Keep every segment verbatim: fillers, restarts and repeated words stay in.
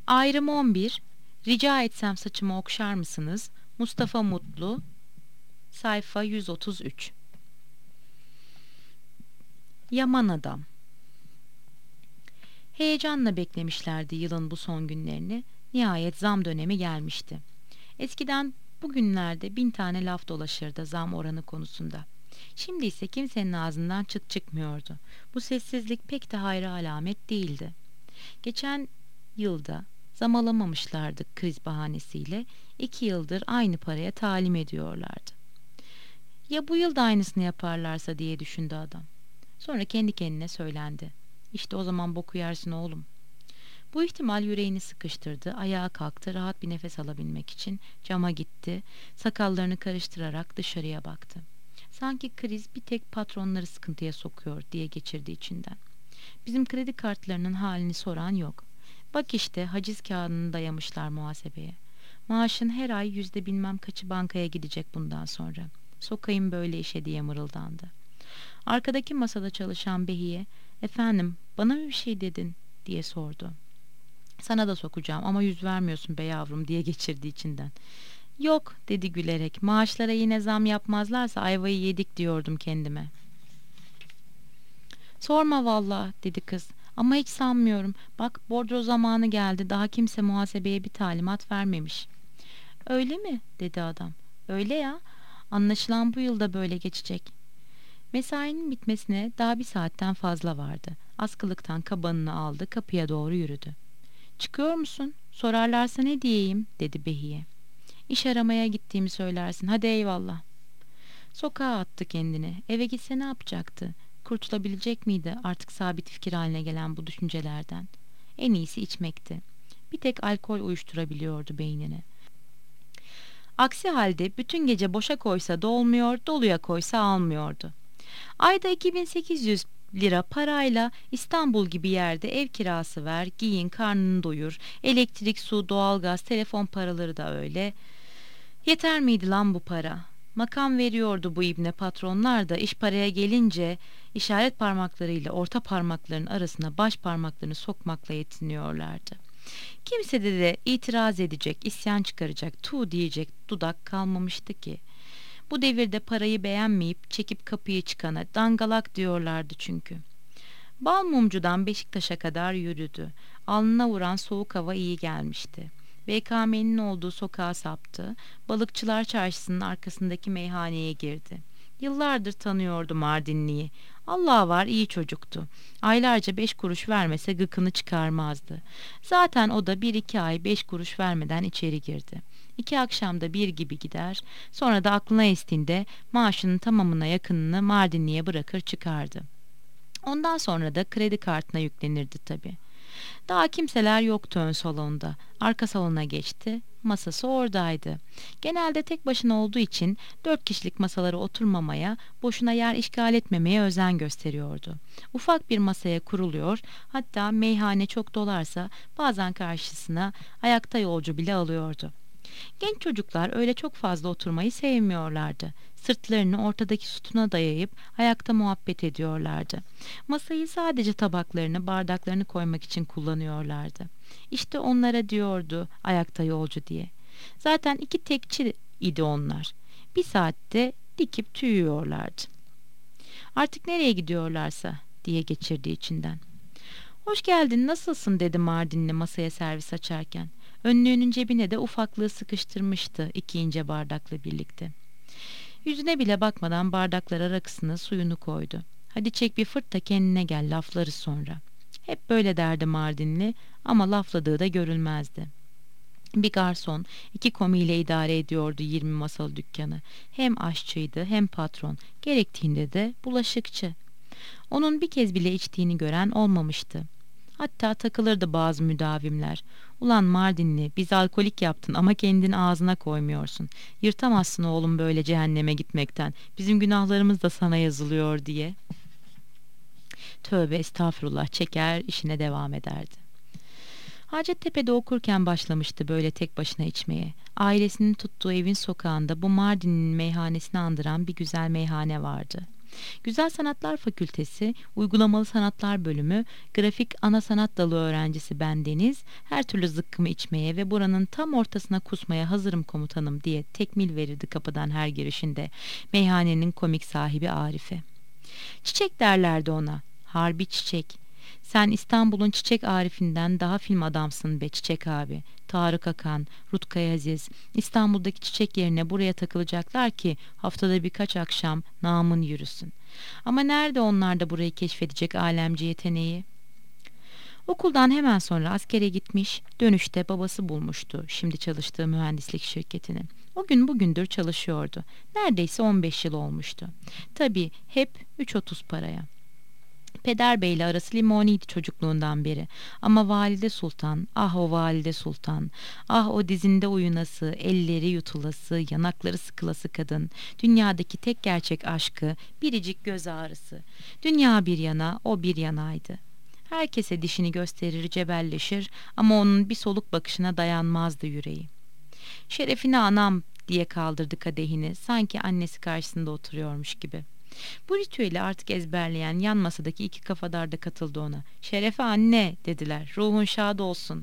Ayrım on bir. Rica etsem saçımı okşar mısınız? Mustafa Mutlu. Sayfa yüz otuz üç. Yaman Adam. Heyecanla beklemişlerdi yılın bu son günlerini. Nihayet zam dönemi gelmişti. Eskiden bugünlerde bin tane laf dolaşırdı zam oranı konusunda. Şimdi ise kimsenin ağzından çıt çıkmıyordu. Bu sessizlik pek de hayra alamet değildi. Geçen yılda zam alamamışlardı kriz bahanesiyle. İki yıldır aynı paraya talim ediyorlardı. Ya bu yıl da aynısını yaparlarsa diye düşündü adam. Sonra kendi kendine söylendi. İşte o zaman boku yersin oğlum. Bu ihtimal yüreğini sıkıştırdı. Ayağa kalktı rahat bir nefes alabilmek için. Cama gitti. Sakallarını karıştırarak dışarıya baktı. Sanki kriz bir tek patronları sıkıntıya sokuyor diye geçirdi içinden. Bizim kredi kartlarının halini soran yok. Bak işte haciz kağıdını dayamışlar muhasebeye. Maaşın her ay yüzde bilmem kaçı bankaya gidecek bundan sonra. Sokayım böyle işe diye mırıldandı. Arkadaki masada çalışan Behiye, efendim bana mı bir şey dedin diye sordu. Sana da sokacağım ama yüz vermiyorsun be yavrum diye geçirdi içinden. Yok dedi gülerek, maaşlara yine zam yapmazlarsa ayvayı yedik diyordum kendime. Sorma valla dedi kız ama hiç sanmıyorum. Bak bordro zamanı geldi, daha kimse muhasebeye bir talimat vermemiş. Öyle mi dedi adam. Öyle ya, anlaşılan bu yılda böyle geçecek. Mesainin bitmesine daha bir saatten fazla vardı. Askılıktan kabanını aldı, kapıya doğru yürüdü. Çıkıyor musun? Sorarlarsa ne diyeyim dedi Behiye. İş aramaya gittiğimi söylersin. Hadi eyvallah. Sokağa attı kendini. Eve gitse ne yapacaktı? Kurtulabilecek miydi artık sabit fikir haline gelen bu düşüncelerden? En iyisi içmekti. Bir tek alkol uyuşturabiliyordu beynini. Aksi halde bütün gece boşa koysa dolmuyor, doluya koysa almıyordu. Ayda iki bin sekiz yüz lira parayla İstanbul gibi yerde ev kirası ver, giyin, karnını doyur, elektrik, su, doğalgaz, telefon paraları da öyle. Yeter miydi lan bu para? Makam veriyordu bu ibne patronlar da iş paraya gelince işaret parmaklarıyla orta parmakların arasına baş parmaklarını sokmakla yetiniyorlardı. Kimsede de itiraz edecek, isyan çıkaracak, tu diyecek dudak kalmamıştı ki. Bu devirde parayı beğenmeyip çekip kapıyı çıkana dangalak diyorlardı çünkü. Bal mumcudan Beşiktaş'a kadar yürüdü. Alnına vuran soğuk hava iyi gelmişti. B K M'nin olduğu sokağa saptı. Balıkçılar Çarşısı'nın arkasındaki meyhaneye girdi. Yıllardır tanıyordu Mardinli'yi. Allah var iyi çocuktu. Aylarca beş kuruş vermese gıkını çıkarmazdı. Zaten o da bir iki ay beş kuruş vermeden içeri girdi. İki akşamda bir gibi gider, sonra da aklına estiğinde maaşının tamamına yakınını Mardinli'ye bırakır çıkardı. Ondan sonra da kredi kartına yüklenirdi tabii. Daha kimseler yoktu ön salonda. Arka salona geçti. Masası oradaydı. Genelde tek başına olduğu için dört kişilik masalara oturmamaya, boşuna yer işgal etmemeye özen gösteriyordu. Ufak bir masaya kuruluyor, hatta meyhane çok dolarsa bazen karşısına ayakta yolcu bile alıyordu. Genç çocuklar öyle çok fazla oturmayı sevmiyorlardı. Sırtlarını ortadaki sütuna dayayıp ayakta muhabbet ediyorlardı. Masayı sadece tabaklarını, bardaklarını koymak için kullanıyorlardı. İşte onlara diyordu ayakta yolcu diye. Zaten iki tekçi idi onlar. Bir saatte dikip tüyüyorlardı. Artık nereye gidiyorlarsa diye geçirdi içinden. Hoş geldin, nasılsın dedi Mardinli masaya servis açarken. Önlüğünün cebine de ufaklığı sıkıştırmıştı iki ince bardakla birlikte. Yüzüne bile bakmadan bardaklara rakısını, suyunu koydu. Hadi çek bir fırt da kendine gel, laflarız sonra. Hep böyle derdi Mardinli ama lafladığı da görülmezdi. Bir garson, iki komiyle idare ediyordu yirmi masalı dükkanı. Hem aşçıydı hem patron, gerektiğinde de bulaşıkçı. Onun bir kez bile içtiğini gören olmamıştı. Hatta takılırdı bazı müdavimler. Ulan Mardinli, biz alkolik yaptın ama kendini ağzına koymuyorsun. Yırtamazsın oğlum böyle cehenneme gitmekten. Bizim günahlarımız da sana yazılıyor diye. Tövbe estağfurullah çeker işine devam ederdi. Hacettepe'de okurken başlamıştı böyle tek başına içmeye. Ailesinin tuttuğu evin sokağında bu Mardin'in meyhanesini andıran bir güzel meyhane vardı. Güzel Sanatlar Fakültesi, Uygulamalı Sanatlar Bölümü, Grafik Ana Sanat Dalı öğrencisi bendeniz, her türlü zıkkımı içmeye ve buranın tam ortasına kusmaya hazırım komutanım diye tekmil verirdi kapıdan her girişinde meyhanenin komik sahibi Arife. Çiçek derlerdi ona, harbi çiçek. Sen İstanbul'un çiçek Arif'inden daha film adamsın be Çiçek abi. Tarık Akan, Rutkay Aziz, İstanbul'daki çiçek yerine buraya takılacaklar ki haftada birkaç akşam namın yürüsün. Ama nerede onlar da burayı keşfedecek alemci yeteneği? Okuldan hemen sonra askere gitmiş, dönüşte babası bulmuştu şimdi çalıştığı mühendislik şirketini. O gün bugündür çalışıyordu. Neredeyse on beş yıl olmuştu. Tabii hep üç otuz paraya. Peder Bey'le arası limoniydi çocukluğundan beri. Ama Valide Sultan, ah o Valide Sultan, ah o dizinde uyunası, elleri yutulası, yanakları sıkılası kadın, dünyadaki tek gerçek aşkı, biricik göz ağrısı. Dünya bir yana, o bir yanaydı. Herkese dişini gösterir, cebelleşir ama onun bir soluk bakışına dayanmazdı yüreği. Şerefine anam diye kaldırdı kadehini, sanki annesi karşısında oturuyormuş gibi. Bu ritüeli artık ezberleyen yan masadaki iki kafadar da katıldı ona. Şerefe anne dediler. Ruhun şad olsun.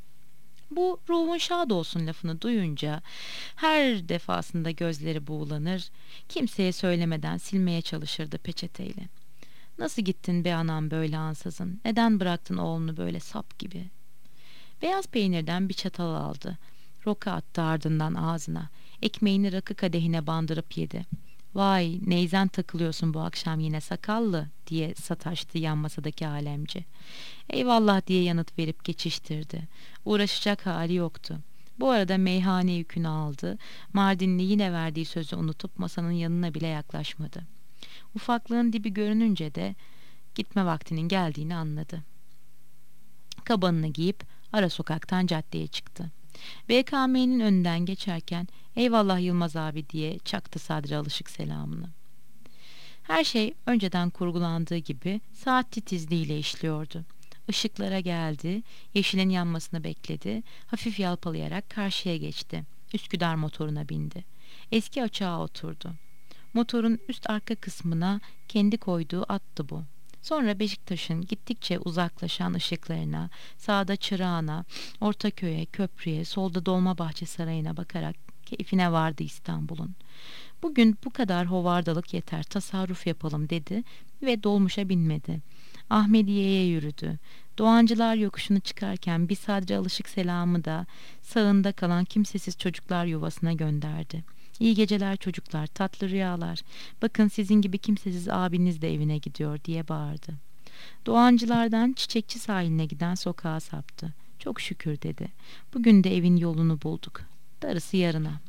Bu ruhun şad olsun lafını duyunca her defasında gözleri buğulanır, kimseye söylemeden silmeye çalışırdı peçeteyle. Nasıl gittin be anam böyle ansızın? Neden bıraktın oğlunu böyle sap gibi? Beyaz peynirden bir çatal aldı. Roka attı ardından ağzına. Ekmeğini rakı kadehine bandırıp yedi. Vay neyzen takılıyorsun bu akşam yine sakallı diye sataştı yan masadaki alemci. Eyvallah diye yanıt verip geçiştirdi. Uğraşacak hali yoktu. Bu arada meyhane yükünü aldı. Mardinli yine verdiği sözü unutup masanın yanına bile yaklaşmadı. Ufaklığın dibi görününce de gitme vaktinin geldiğini anladı. Kabanını giyip ara sokaktan caddeye çıktı. B K M'nin önünden geçerken eyvallah Yılmaz abi diye çaktı Sadri Alışık selamını. Her şey önceden kurgulandığı gibi saat titizliğiyle işliyordu. Işıklara geldi, yeşilin yanmasını bekledi, hafif yalpalayarak karşıya geçti. Üsküdar motoruna bindi. Eski açığa oturdu. Motorun üst arka kısmına kendi koyduğu attı bu. Sonra Beşiktaş'ın gittikçe uzaklaşan ışıklarına, sağda Çırağan'a, Ortaköy'e, köprüye, solda Dolmabahçe Sarayı'na bakarak keyfine vardı İstanbul'un. Bugün bu kadar hovardalık yeter, tasarruf yapalım dedi ve dolmuşa binmedi. Ahmediye'ye yürüdü. Doğancılar yokuşunu çıkarken bir Sadri Alışık selamı da sağında kalan kimsesiz çocuklar yuvasına gönderdi. İyi geceler çocuklar, tatlı rüyalar. Bakın sizin gibi kimsesiz abiniz de evine gidiyor diye bağırdı. Doğancılardan Çiçekçi sahiline giden sokağa saptı. Çok şükür dedi. Bugün de evin yolunu bulduk. Darısı yarına.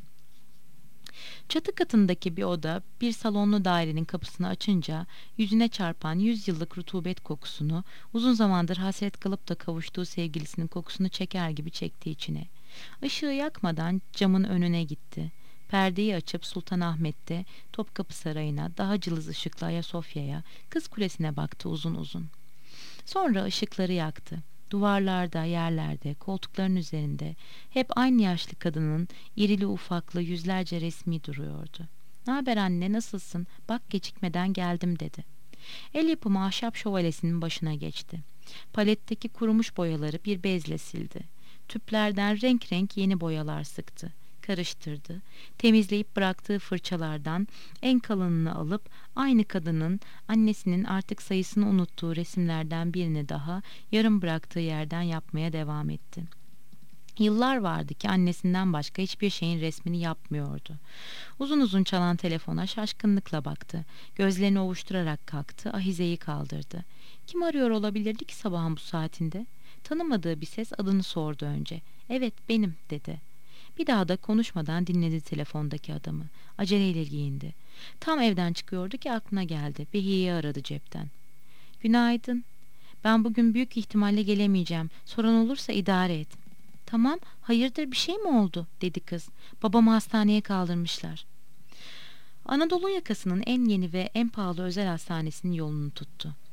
Çatı katındaki bir oda bir salonlu dairenin kapısını açınca yüzüne çarpan yüz yıllık rutubet kokusunu, uzun zamandır hasret kalıp da kavuştuğu sevgilisinin kokusunu çeker gibi çekti içine. Işığı yakmadan camın önüne gitti. Perdeyi açıp Sultanahmet'te Topkapı Sarayı'na, daha cılız ışıklı Ayasofya'ya, Kız Kulesi'ne baktı uzun uzun. Sonra ışıkları yaktı. Duvarlarda, yerlerde, koltukların üzerinde hep aynı yaşlı kadının irili ufaklı yüzlerce resmi duruyordu. "Naber anne, nasılsın? Bak gecikmeden geldim." dedi. El yapımı ahşap şövalesinin başına geçti. Paletteki kurumuş boyaları bir bezle sildi. Tüplerden renk renk yeni boyalar sıktı. Karıştırdı. Temizleyip bıraktığı fırçalardan en kalınını alıp aynı kadının annesinin artık sayısını unuttuğu resimlerden birini daha yarım bıraktığı yerden yapmaya devam etti. Yıllar vardı ki annesinden başka hiçbir şeyin resmini yapmıyordu. Uzun uzun çalan telefona şaşkınlıkla baktı. Gözlerini ovuşturarak kalktı, ahizeyi kaldırdı. Kim arıyor olabilirdi ki sabahın bu saatinde? Tanımadığı bir ses adını sordu önce. "Evet, benim." dedi. Bir daha da konuşmadan dinledi telefondaki adamı. Aceleyle giyindi. Tam evden çıkıyordu ki aklına geldi. Behiye'yi aradı cepten. "Günaydın. Ben bugün büyük ihtimalle gelemeyeceğim. Sorun olursa idare et." "Tamam, hayırdır, bir şey mi oldu?" dedi kız. "Babamı hastaneye kaldırmışlar." Anadolu yakasının en yeni ve en pahalı özel hastanesinin yolunu tuttu.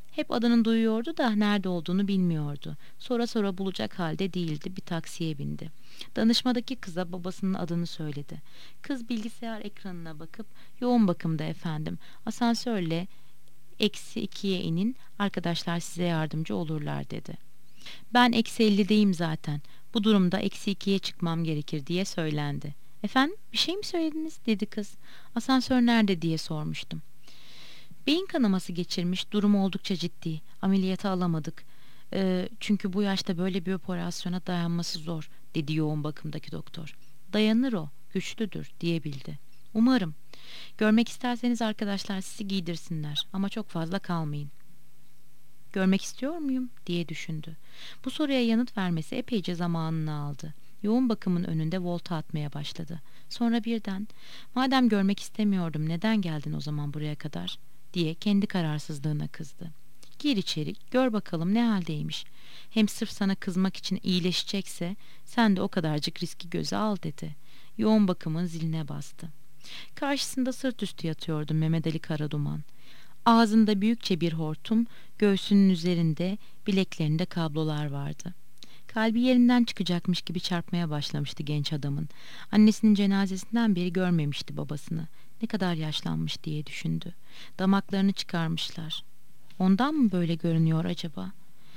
Hep adını duyuyordu da nerede olduğunu bilmiyordu. Sonra sonra bulacak halde değildi. Bir taksiye bindi. Danışmadaki kıza babasının adını söyledi. Kız bilgisayar ekranına bakıp yoğun bakımda efendim. Asansörle eksi ikiye inin. Arkadaşlar size yardımcı olurlar dedi. Ben eksi ellideyim zaten. Bu durumda eksi ikiye çıkmam gerekir diye söylendi. Efendim bir şey mi söylediniz dedi kız. Asansör nerede diye sormuştum. Beyin kanaması geçirmiş, durumu oldukça ciddi. Ameliyata alamadık. Ee, çünkü bu yaşta böyle bir operasyona dayanması zor, dedi yoğun bakımdaki doktor. Dayanır o, güçlüdür, diyebildi. Umarım. Görmek isterseniz arkadaşlar sizi giydirsinler ama çok fazla kalmayın. Görmek istiyor muyum diye düşündü. Bu soruya yanıt vermesi epeyce zamanını aldı. Yoğun bakımın önünde volta atmaya başladı. Sonra birden, madem görmek istemiyordum neden geldin o zaman buraya kadar diye kendi kararsızlığına kızdı. Gir içeri, gör bakalım ne haldeymiş. Hem sırf sana kızmak için iyileşecekse sen de o kadarcık riski göze al dedi. Yoğun bakımın ziline bastı. Karşısında sırt üstü yatıyordu Mehmet Ali Karaduman. Ağzında büyükçe bir hortum, göğsünün üzerinde, bileklerinde kablolar vardı. Kalbi yerinden çıkacakmış gibi çarpmaya başlamıştı genç adamın. Annesinin cenazesinden beri görmemişti babasını. Ne kadar yaşlanmış diye düşündü. Damaklarını çıkarmışlar. Ondan mı böyle görünüyor acaba?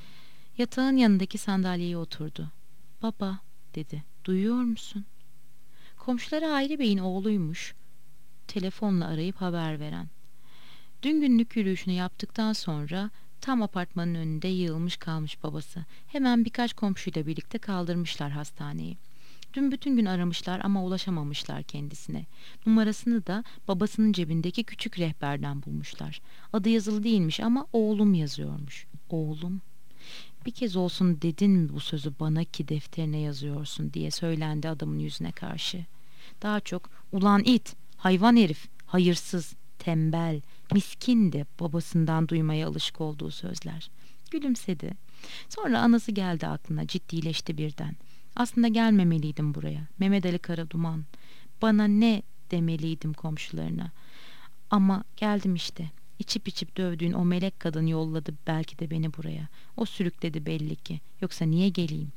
Yatağın yanındaki sandalyeye oturdu. Baba dedi. Duyuyor musun? Komşuları Hayri Bey'in oğluymuş. Telefonla arayıp haber veren. Dün günlük yürüyüşünü yaptıktan sonra tam apartmanın önünde yığılmış kalmış babası. Hemen birkaç komşuyla birlikte kaldırmışlar hastaneyi. Dün bütün gün aramışlar ama ulaşamamışlar kendisine. Numarasını da babasının cebindeki küçük rehberden bulmuşlar. Adı yazılı değilmiş ama oğlum yazıyormuş. Oğlum? Bir kez olsun dedin mi bu sözü bana ki defterine yazıyorsun diye söylendi adamın yüzüne karşı. Daha çok ulan it, hayvan herif, hayırsız, tembel, miskin de babasından duymaya alışık olduğu sözler. Gülümsedi. Sonra anası geldi aklına, ciddileşti birden. Aslında gelmemeliydim buraya. Mehmet Ali Karaduman. Bana ne demeliydim komşularına. Ama geldim işte. İçip içip dövdüğün o melek kadın yolladı belki de beni buraya. O sürükledi belli ki. Yoksa niye geleyim?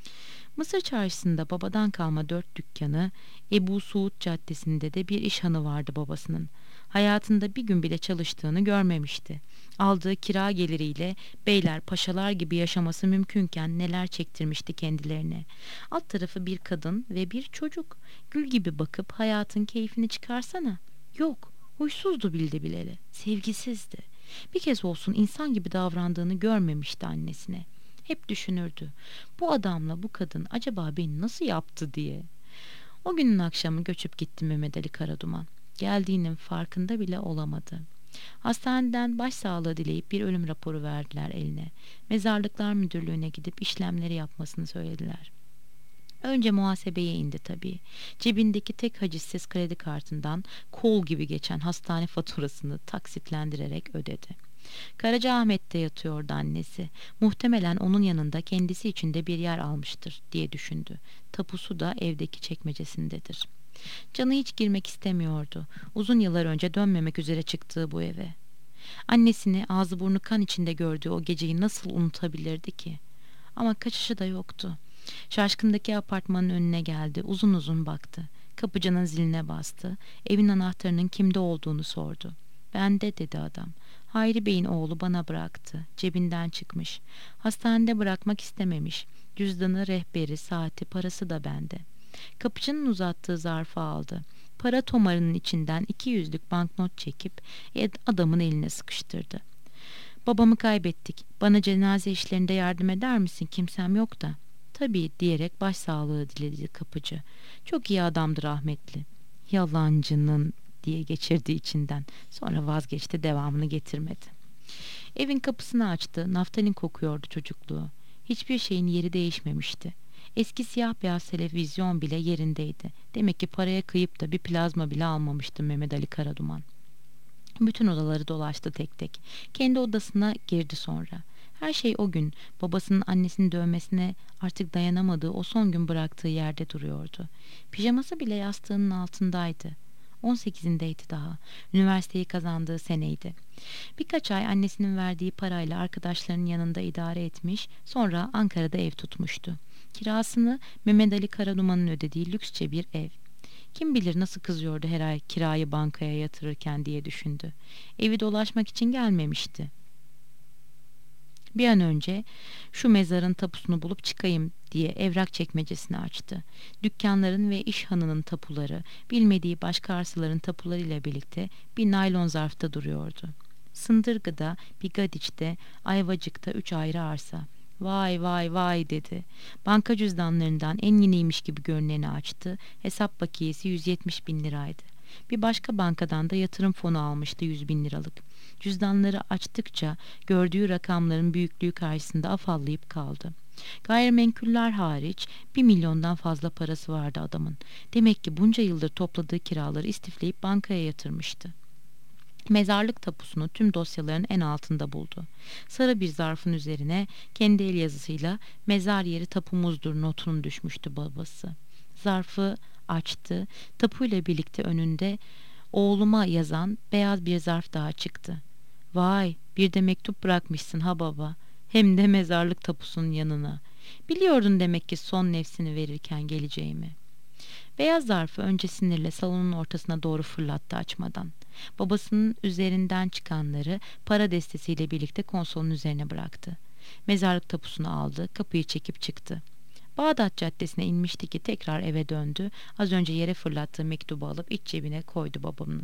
Mısır Çarşısı'nda babadan kalma dört dükkanı, Ebu Suud Caddesi'nde de bir iş hanı vardı babasının. Hayatında bir gün bile çalıştığını görmemişti. Aldığı kira geliriyle beyler paşalar gibi yaşaması mümkünken neler çektirmişti kendilerine. Alt tarafı bir kadın ve bir çocuk. Gül gibi bakıp hayatın keyfini çıkarsana. Yok, huysuzdu bildi bileli, sevgisizdi. Bir kez olsun insan gibi davrandığını görmemişti annesine. Hep düşünürdü. Bu adamla bu kadın acaba beni nasıl yaptı diye. O günün akşamı göçüp gitti Mehmet Ali Karaduman. Geldiğinin farkında bile olamadı. Hastaneden başsağlığı dileyip bir ölüm raporu verdiler eline. Mezarlıklar Müdürlüğü'ne gidip işlemleri yapmasını söylediler. Önce muhasebeye indi tabii. Cebindeki tek hacissiz kredi kartından kol gibi geçen hastane faturasını taksitlendirerek ödedi. Karacaahmet'te yatıyordu annesi. Muhtemelen onun yanında kendisi için de bir yer almıştır diye düşündü. Tapusu da evdeki çekmecesindedir. Canı hiç girmek istemiyordu. Uzun yıllar önce dönmemek üzere çıktığı bu eve. Annesini ağzı burnu kan içinde gördüğü o geceyi nasıl unutabilirdi ki? Ama kaçışı da yoktu. Şaşkındaki apartmanın önüne geldi. Uzun uzun baktı. Kapıcının ziline bastı. Evin anahtarının kimde olduğunu sordu. Bende dedi adam. Hayri Bey'in oğlu bana bıraktı. Cebinden çıkmış. Hastanede bırakmak istememiş. Cüzdanı, rehberi, saati, parası da bende. Kapıcının uzattığı zarfı aldı. Para tomarının içinden iki yüzlük banknot çekip adamın eline sıkıştırdı. Babamı kaybettik. Bana cenaze işlerinde yardım eder misin? Kimsem yok da. Tabii diyerek başsağlığı diledi kapıcı. Çok iyi adamdı rahmetli. Yalancının diye geçirdi içinden. Sonra vazgeçti, devamını getirmedi. Evin kapısını açtı. Naftalin kokuyordu çocukluğu. Hiçbir şeyin yeri değişmemişti. Eski siyah beyaz televizyon bile yerindeydi. Demek ki paraya kıyıp da bir plazma bile almamıştı Mehmet Ali Karaduman. Bütün odaları dolaştı tek tek. Kendi odasına girdi sonra. Her şey o gün babasının annesini dövmesine artık dayanamadığı o son gün bıraktığı yerde duruyordu. Pijaması bile yastığının altındaydı. on sekizindeydi daha. Üniversiteyi kazandığı seneydi. Birkaç ay annesinin verdiği parayla arkadaşlarının yanında idare etmiş, sonra Ankara'da ev tutmuştu. Kirasını Mehmet Ali Karaduman'ın ödediği lüksçe bir ev. Kim bilir nasıl kızıyordu her ay kirayı bankaya yatırırken diye düşündü. Evi dolaşmak için gelmemişti. Bir an önce şu mezarın tapusunu bulup çıkayım diye evrak çekmecesini açtı. Dükkanların ve işhanının tapuları, bilmediği başka arsaların tapularıyla birlikte bir naylon zarfta duruyordu. Sındırgı'da, Bigadiç'te, Ayvacık'ta üç ayrı arsa. Vay vay vay dedi. Banka cüzdanlarından en yeniymiş gibi görüneni açtı. Hesap bakiyesi yüz yetmiş bin liraydı. Bir başka bankadan da yatırım fonu almıştı yüz bin liralık. Cüzdanları açtıkça gördüğü rakamların büyüklüğü karşısında afallayıp kaldı. Gayrimenkuller hariç bir milyondan fazla parası vardı adamın. Demek ki bunca yıldır topladığı kiraları istifleyip bankaya yatırmıştı. Mezarlık tapusunu tüm dosyaların en altında buldu. Sarı bir zarfın üzerine kendi el yazısıyla "Mezar yeri tapumuzdur" notunu düşmüştü babası. Zarfı açtı. Tapuyla birlikte önünde "Oğluma" yazan beyaz bir zarf daha çıktı. Vay, bir de mektup bırakmışsın ha baba. Hem de mezarlık tapusunun yanına. Biliyordun demek ki son nefsini verirken geleceğimi. Beyaz zarfı önce sinirle salonun ortasına doğru fırlattı açmadan. Babasının üzerinden çıkanları para destesiyle birlikte konsolun üzerine bıraktı. Mezarlık tapusunu aldı, kapıyı çekip çıktı. Bağdat Caddesi'ne inmişti ki tekrar eve döndü. Az önce yere fırlattığı mektubu alıp iç cebine koydu babamın.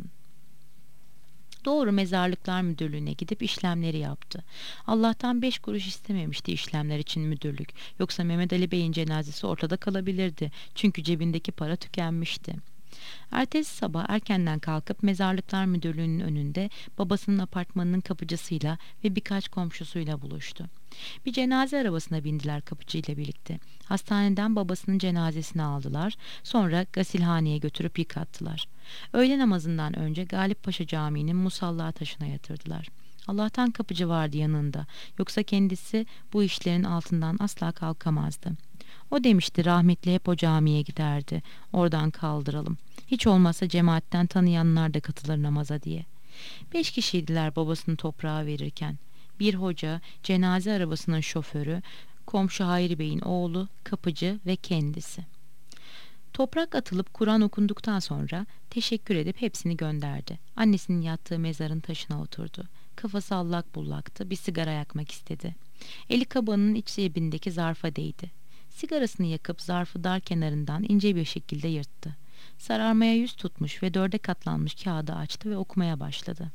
Doğru Mezarlıklar Müdürlüğü'ne gidip işlemleri yaptı. Allah'tan beş kuruş istememişti işlemler için müdürlük. Yoksa Mehmet Ali Bey'in cenazesi ortada kalabilirdi. Çünkü cebindeki para tükenmişti. Ertesi sabah erkenden kalkıp Mezarlıklar Müdürlüğü'nün önünde babasının apartmanının kapıcısıyla ve birkaç komşusuyla buluştu. Bir cenaze arabasına bindiler kapıcıyla birlikte. Hastaneden babasının cenazesini aldılar. Sonra gasilhaneye götürüp yıkattılar. Öğle namazından önce Galip Paşa Camii'nin musalla taşına yatırdılar. Allah'tan kapıcı vardı yanında. Yoksa kendisi bu işlerin altından asla kalkamazdı. O demişti rahmetli hep o camiye giderdi. Oradan kaldıralım. Hiç olmazsa cemaatten tanıyanlar da katılır namaza diye. Beş kişiydiler babasını toprağa verirken. Bir hoca, cenaze arabasının şoförü, komşu Hayri Bey'in oğlu, kapıcı ve kendisi. Toprak atılıp Kur'an okunduktan sonra teşekkür edip hepsini gönderdi. Annesinin yattığı mezarın taşına oturdu. Kafası allak bullaktı. Bir sigara yakmak istedi. Eli kabanının iç cebindeki zarfa değdi. Sigarasını yakıp zarfı dar kenarından ince bir şekilde yırttı. Sararmaya yüz tutmuş ve dörde katlanmış kağıdı açtı ve okumaya başladı.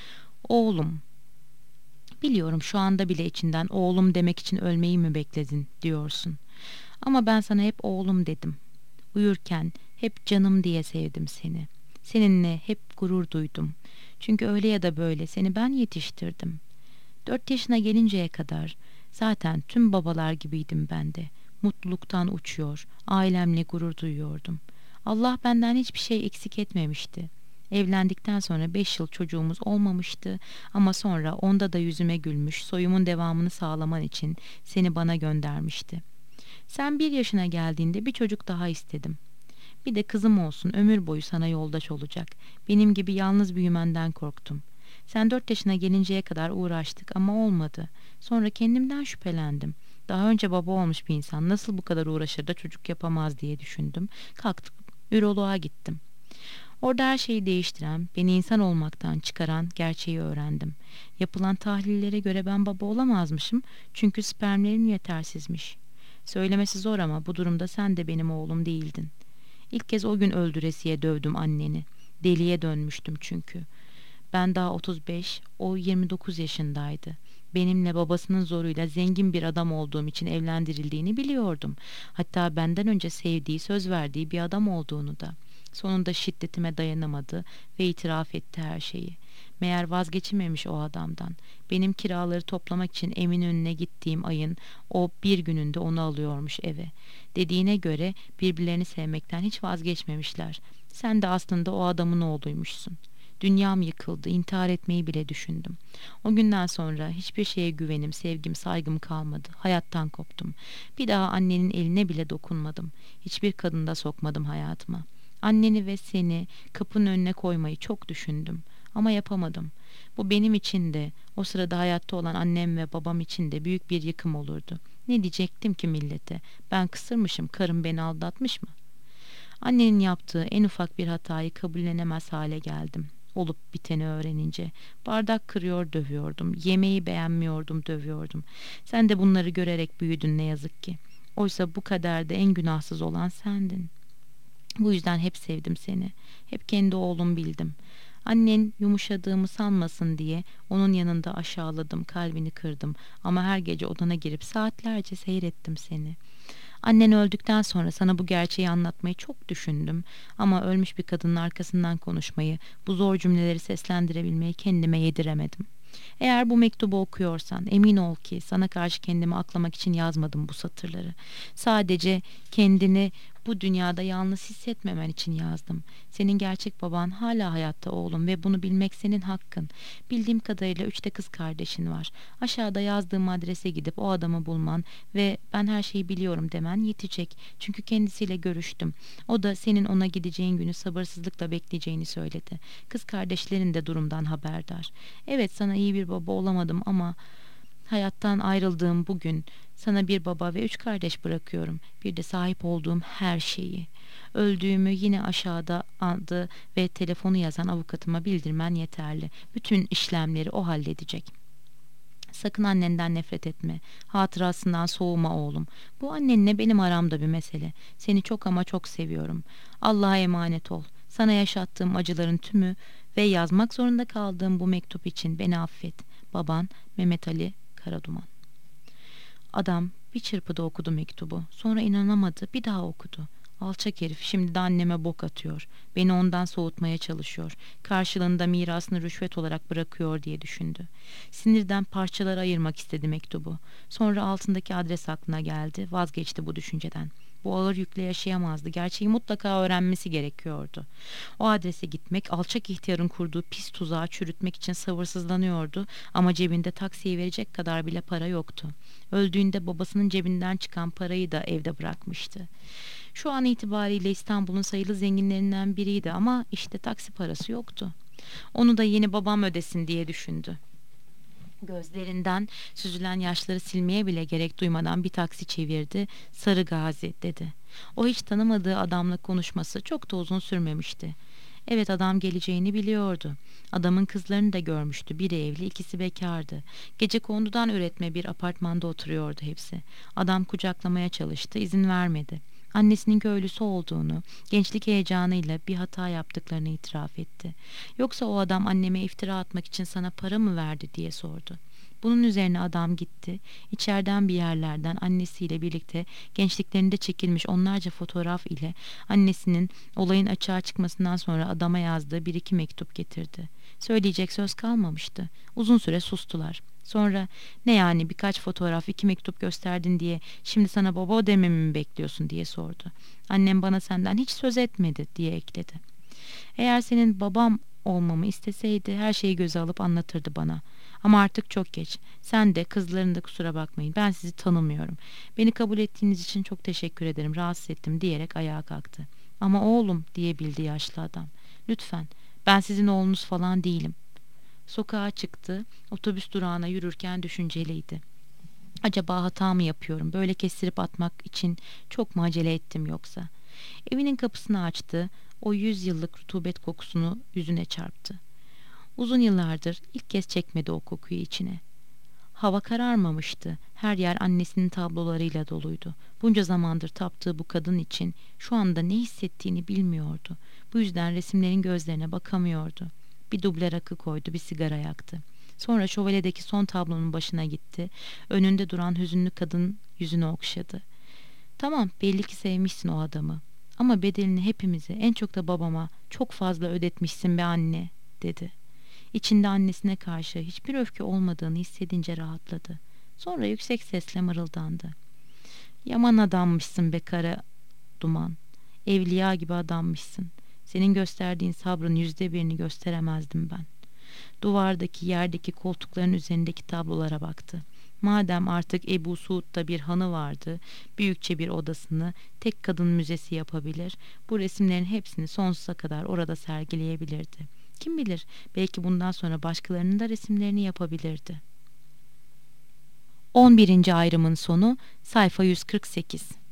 Oğlum, biliyorum şu anda bile içinden oğlum demek için ölmeyi mi bekledin diyorsun. Ama ben sana hep oğlum dedim. Uyurken hep canım diye sevdim seni. Seninle hep gurur duydum. Çünkü öyle ya da böyle seni ben yetiştirdim. Dört yaşına gelinceye kadar zaten tüm babalar gibiydim ben de. Mutluluktan uçuyor, ailemle gurur duyuyordum. Allah benden hiçbir şey eksik etmemişti. Evlendikten sonra beş yıl çocuğumuz olmamıştı ama sonra onda da yüzüme gülmüş, soyumun devamını sağlaman için seni bana göndermişti. Sen bir yaşına geldiğinde bir çocuk daha istedim. Bir de kızım olsun, ömür boyu sana yoldaş olacak. Benim gibi yalnız büyümenden korktum. Sen dört yaşına gelinceye kadar uğraştık ama olmadı. Sonra kendimden şüphelendim. Daha önce baba olmuş bir insan nasıl bu kadar uğraşır da çocuk yapamaz diye düşündüm. Kalktım, üroloğa gittim. Orada her şeyi değiştiren, beni insan olmaktan çıkaran gerçeği öğrendim. Yapılan tahlillere göre ben baba olamazmışım çünkü spermlerim yetersizmiş. Söylemesi zor ama bu durumda sen de benim oğlum değildin. İlk kez o gün öldüresiye dövdüm anneni. Deliye dönmüştüm çünkü. Ben daha otuz beş, o yirmi dokuz yaşındaydı. Benimle babasının zoruyla zengin bir adam olduğum için evlendirildiğini biliyordum. Hatta benden önce sevdiği, söz verdiği bir adam olduğunu da. Sonunda şiddetime dayanamadı ve itiraf etti her şeyi. Meğer vazgeçememiş o adamdan. Benim kiraları toplamak için Eminönü'ne gittiğim ayın o bir gününde onu alıyormuş eve. Dediğine göre birbirlerini sevmekten hiç vazgeçmemişler. Sen de aslında o adamın oğluymuşsun. Dünyam yıkıldı, intihar etmeyi bile düşündüm. O günden sonra hiçbir şeye güvenim, sevgim, saygım kalmadı. Hayattan koptum. Bir daha annenin eline bile dokunmadım. Hiçbir kadını da sokmadım hayatıma. Anneni ve seni kapının önüne koymayı çok düşündüm ama yapamadım. Bu benim için de, o sırada hayatta olan annem ve babam için de büyük bir yıkım olurdu. Ne diyecektim ki millete? Ben kısırmışım, karım beni aldatmış mı? Annenin yaptığı en ufak bir hatayı kabullenemez hale geldim. Olup biteni öğrenince bardak kırıyor dövüyordum, yemeği beğenmiyordum dövüyordum. Sen de bunları görerek büyüdün ne yazık ki. Oysa bu kaderde en günahsız olan sendin. Bu yüzden hep sevdim seni. Hep kendi oğlum bildim. Annen yumuşadığımı sanmasın diye onun yanında aşağıladım, kalbini kırdım. Ama her gece odana girip saatlerce seyrettim seni. Annen öldükten sonra sana bu gerçeği anlatmayı çok düşündüm. Ama ölmüş bir kadının arkasından konuşmayı, bu zor cümleleri seslendirebilmeyi kendime yediremedim. Eğer bu mektubu okuyorsan emin ol ki sana karşı kendimi aklamak için yazmadım bu satırları. Sadece kendini bu dünyada yalnız hissetmemen için yazdım. Senin gerçek baban hala hayatta oğlum ve bunu bilmek senin hakkın. Bildiğim kadarıyla üçte kız kardeşin var. Aşağıda yazdığım adrese gidip o adamı bulman ve ben her şeyi biliyorum demen yetecek. Çünkü kendisiyle görüştüm. O da senin ona gideceğin günü sabırsızlıkla bekleyeceğini söyledi. Kız kardeşlerin de durumdan haberdar. Evet, sana iyi bir baba olamadım ama hayattan ayrıldığım bugün sana bir baba ve üç kardeş bırakıyorum. Bir de sahip olduğum her şeyi. Öldüğümü yine aşağıda adı ve telefonu yazan avukatıma bildirmen yeterli. Bütün işlemleri o halledecek. Sakın annenden nefret etme. Hatırasından soğuma oğlum. Bu annenle benim aramda bir mesele. Seni çok ama çok seviyorum. Allah'a emanet ol. Sana yaşattığım acıların tümü ve yazmak zorunda kaldığım bu mektup için beni affet. Baban Mehmet Ali Karaduman. Adam bir çırpıda okudu mektubu. Sonra inanamadı, bir daha okudu. Alçak herif şimdi de anneme bok atıyor. Beni ondan soğutmaya çalışıyor. Karşılığında mirasını rüşvet olarak bırakıyor diye düşündü. Sinirden parçalara ayırmak istedi mektubu. Sonra altındaki adres aklına geldi. Vazgeçti bu düşünceden. Bu ağır yükle yaşayamazdı. Gerçeği mutlaka öğrenmesi gerekiyordu. O adrese gitmek, alçak ihtiyarın kurduğu pis tuzağı çürütmek için sabırsızlanıyordu ama cebinde taksiye verecek kadar bile para yoktu. Öldüğünde babasının cebinden çıkan parayı da evde bırakmıştı. Şu an itibariyle İstanbul'un sayılı zenginlerinden biriydi ama işte taksi parası yoktu. Onu da yeni babam ödesin diye düşündü. Gözlerinden süzülen yaşları silmeye bile gerek duymadan bir taksi çevirdi. Sarı Gazi dedi. O hiç tanımadığı adamla konuşması çok da uzun sürmemişti. Evet, adam geleceğini biliyordu. Adamın kızlarını da görmüştü. Biri evli, ikisi bekardı. Gecekondudan üretme bir apartmanda oturuyordu hepsi. Adam kucaklamaya çalıştı, izin vermedi. Annesinin köylüsü olduğunu, gençlik heyecanıyla bir hata yaptıklarını itiraf etti. Yoksa o adam anneme iftira atmak için sana para mı verdi diye sordu. Bunun üzerine adam gitti. İçeriden bir yerlerden annesiyle birlikte gençliklerinde çekilmiş onlarca fotoğraf ile annesinin olayın açığa çıkmasından sonra adama yazdığı bir iki mektup getirdi. Söyleyecek söz kalmamıştı. Uzun süre sustular. Sonra ne yani birkaç fotoğraf, iki mektup gösterdin diye şimdi sana baba dememi mi bekliyorsun diye sordu. Annem bana senden hiç söz etmedi diye ekledi. Eğer senin babam olmamı isteseydi her şeyi göze alıp anlatırdı bana. Ama artık çok geç. Sen de kızların da kusura bakmayın. Ben sizi tanımıyorum. Beni kabul ettiğiniz için çok teşekkür ederim. Rahatsız ettim diyerek ayağa kalktı. Ama oğlum diyebildi yaşlı adam. Lütfen, ben sizin oğlunuz falan değilim. Sokağa çıktı. Otobüs durağına yürürken düşünceliydi. Acaba hata mı yapıyorum? Böyle kestirip atmak için çok mu acele ettim yoksa? Evinin kapısını açtı. O yüz yıllık rutubet kokusunu yüzüne çarptı. Uzun yıllardır ilk kez çekmedi o kokuyu içine. Hava kararmamıştı. Her yer annesinin tablolarıyla doluydu. Bunca zamandır taptığı bu kadın için şu anda ne hissettiğini bilmiyordu. Bu yüzden resimlerin gözlerine bakamıyordu. Bir duble rakı koydu, bir sigara yaktı. Sonra şövalyedeki son tablonun başına gitti. Önünde duran hüzünlü kadın yüzünü okşadı. Tamam, belli ki sevmişsin o adamı. Ama bedelini hepimize, en çok da babama çok fazla ödetmişsin be anne, dedi. İçinde annesine karşı hiçbir öfke olmadığını hissedince rahatladı. Sonra yüksek sesle mırıldandı. Yaman adammışsın be kara duman. Evliya gibi adammışsın. Senin gösterdiğin sabrın yüzde birini gösteremezdim ben. Duvardaki, yerdeki, koltukların üzerindeki tablolara baktı. Madem artık Ebu Suud'da bir hanı vardı, büyükçe bir odasını tek kadın müzesi yapabilir, bu resimlerin hepsini sonsuza kadar orada sergileyebilirdi. Kim bilir, belki bundan sonra başkalarının da resimlerini yapabilirdi. on birinci ayrımın sonu, sayfa yüz kırk sekiz.